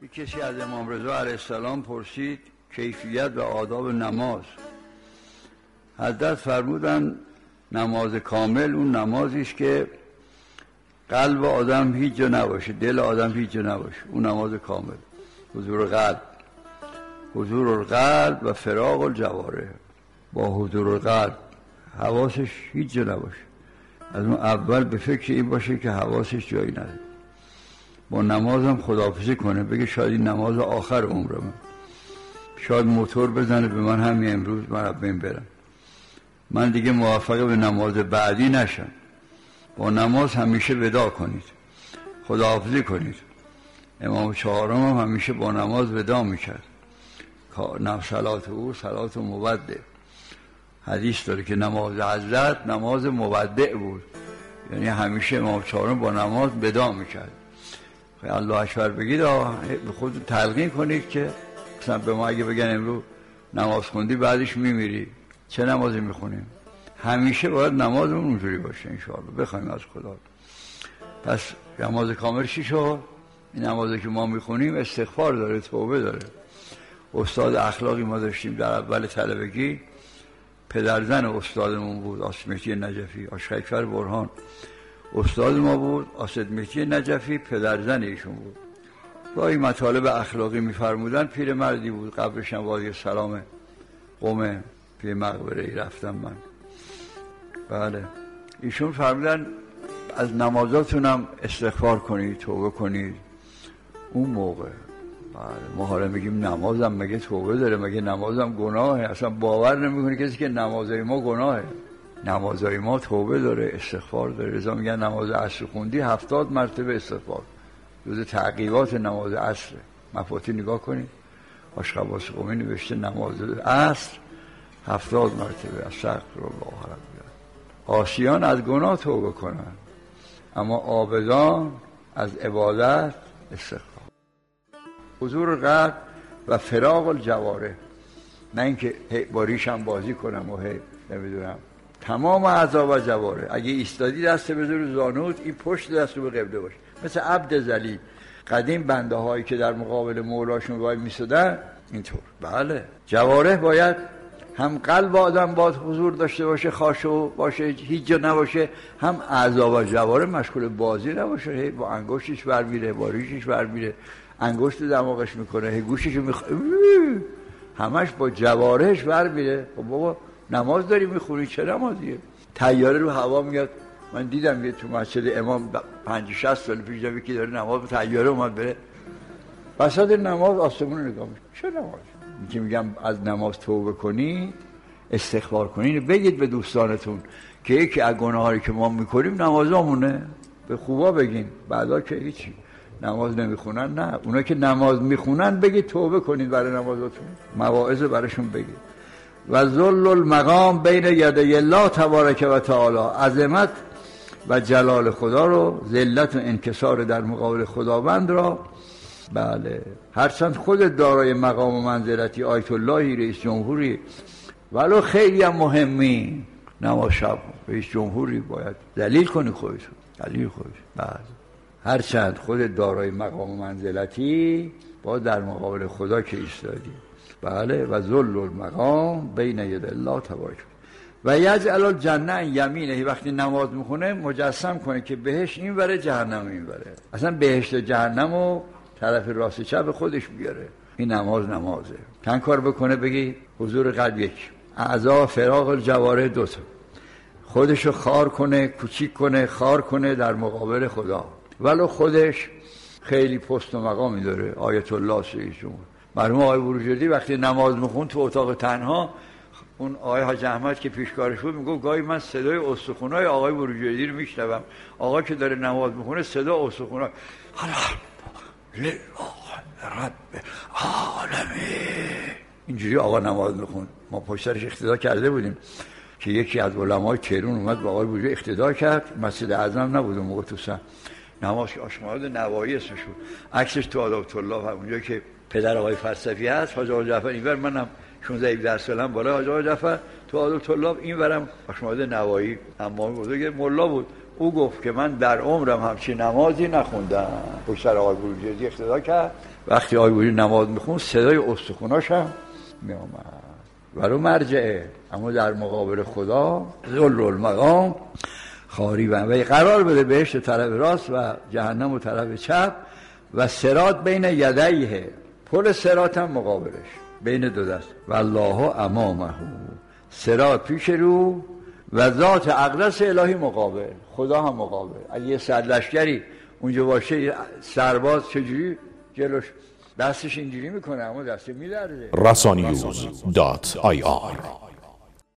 کسی از امام رضا علیه السلام پرسید کیفیت و آداب نماز. حضرت فرمودن نماز کامل اون نمازی است که قلب آدم هیچ جا نباشه، دل آدم هیچ جا نباشه، اون نماز کامل. حضور القلب و فراغ الجوارح. با حضور القلب حواسش هیچ جا نباشه، از اون اول به فکر این باشه که حواسش جایی نداره. با نمازم خداحافظی کنه، بگه شاید این نماز آخر عمرمه، شاید موتور بزنه به من همین امروز من از بین برم، من دیگه موفق به نماز بعدی نشم. با نماز همیشه ودا کنید، خداحافظی کنید. امام چهارم هم همیشه با نماز ودا میکرد. صلات او صلات مودع. حدیث داره که نماز حضرت نماز مودع بود، یعنی همیشه امام چهارم با نماز ودا میکرد. الله اکبر بگید، به خود تلقین کنید که مثلا به ما اگه بگن امروز نماز خوندی بعدش میمیری، چه نمازی میخونیم؟ همیشه باید نمازمون اونجوری باشه انشاءالله، بخوایم از خدا. پس نماز کامل چی شد؟ این نمازی که ما میخونیم استغفار داره، توبه داره. استاد اخلاقی ما داشتیم در اول طلبگی، پدرزن استادمون بود آصد مهدی نجفی، آشخیکفر برهان استاد ما بود. آصد مهدی نجفی پدرزن ایشون بود. گاهی مطالب اخلاقی میفرمودن. پیرمردی بود، قبرش هم وادی سلام قم، پی مقبره ای رفتم من. بله، ایشون فرمودن از نمازاتونم استغفار کنید، توبه کنید. اون موقع بله، ما حالا میگیم نمازم مگه توبه داره؟ مگه نمازم گناهه؟ اصلا باور نمیکنه کسی که نمازای ما گناهه. نمازای ما توبه داره، استغفار داره. رضا میگن نماز عصر خوندی 70 مرتبه استغفار. جز تعقیبات نماز عصر. مفاتی نگاه کنید، عاشق عباس قمی نوشته نماز عصر 70 مرتبه استغفر الله ربی. عاصیان از گناه توبه کنن، اما عابدان از عبادت استغفار. حضور قلب و فراغ الجوارح، نه اینکه با ریشم بازی کنم و نمیدونم. تمام اعضا و جوارح. اگه ایستادی دست بذار رو زانوت، این پشت دست رو به قبله باشه، مثل عبد ذلیل. قدیم بنده هایی که در مقابل مولاشون وای میسادن اینطور. بله، جوارح باید هم قلب آدم باید حضور داشته باشه، خاشع باشه، هیچ جا نباشه، هم اعضا و جوارح مشغول بازی نباشه. با انگشتش ور میره، با ریشش ور میره، انگشت دماغش میکنه، گوشش همش با جوارحش ور میره. خب بابا نماز داری میخونی، چه نمازیه؟ طیاره رو هوا میاد. من دیدم یه تو مسجد امام 50-60 سال پیش یکی داره نماز با طیاره اومد بره وسط نماز آسمون رو نگاه میکنه. چه نمازی؟ که میگم از نماز توبه کنی، استغفار کنی. بگید به دوستانتون که یکی از گناهایی که ما میکنیم نمازامونه، به خوبا بگین. بعدا که هیچی نماز نمیخونن، نه، اونا که نماز میخونن بگید توبه کنید برای نمازاتون، مواعظ براشون بگید. و ذل المقام بین یدی الله تبارک و تعالی، عظمت و جلال خدا رو، ذلت و انکسار در مقابل خداوند را. بله، هرچند خود دارای مقام و منزلتی، آیت اللهی، رئیس جمهوری، ولو خیلی هم مهمی، نماز شب رئیس جمهوری باید ذلیل کنی خودتون، ذلیل خودتون. بله، هرچند خود دارای مقام و منزلتی، با در مقابل خدا که ایستادی. بله، و ذل المقام بین ید الله تبارک و یجعل الجنه یمینه. وقتی نماز میخونه مجسم کنه که بهشت این وره، جهنم این وره. اصلا بهشت جهنم و طرف راست چپ خودش بیاره. این نمازه. چند کار بکنه؟ بگی حضور قلب یک، اعضا فراغ الجوارح دو تا، خودشو خار کنه، کوچیک کنه، خار کنه در مقابل خدا. ولو خودش خیلی پست و مقامی داره، آیت الله رئیس جمهور. مرحوم آقای بروجردی وقتی نماز میخوند تو اتاق تنها، اون آقای حاج احمد که پیشکارش بود میگه گاهی من صدای استخونای آقای بروجردی رو میشنوم. آقا که داره نماز میخونه صدا استخونای لله رب العالمین، اینجوری آقا نماز میخوند. ما پشترش اقتدا کرده بودیم که یکی از علمای تهران اومد با آقای بروجردی اقتدا کرد. مسجد اعظم نبود اون موقع، تو سن نماز که آشماد نوایی اسمش بود، عکسش تو آداب طلاب اونجا که پدر آقای فلسفی هست، حاج آقا جعفر اینور، منم 16-17 سالم بالا حاج آقا جعفر تو آداب طلاب، اینورم آشماد نوایی، امام بزرگ ملا بود. او گفت که من در عمرم همچین نمازی نخوندم. پشت سر آقای بروجردی اقتدا کرد. وقتی آقای بروجردی نماز میخوند صدای استخوناش هم میامد. ولو مرجعه، اما در مقابل خدا ذل المقام خاری و قرار بده بهشت طرف راست و جهنم و طرف چپ و صراط بین یدیه، پل صراط هم مقابلش بین دو دست و الله امامه، صراط پیش رو و ذات اقدس الهی مقابل، خدا هم مقابل. اگه یه سرلشکری اونجا باشه سرباز چجوری جلوش دستش اینجوری میکنه اما دسته میلرزه. rasaninews.ir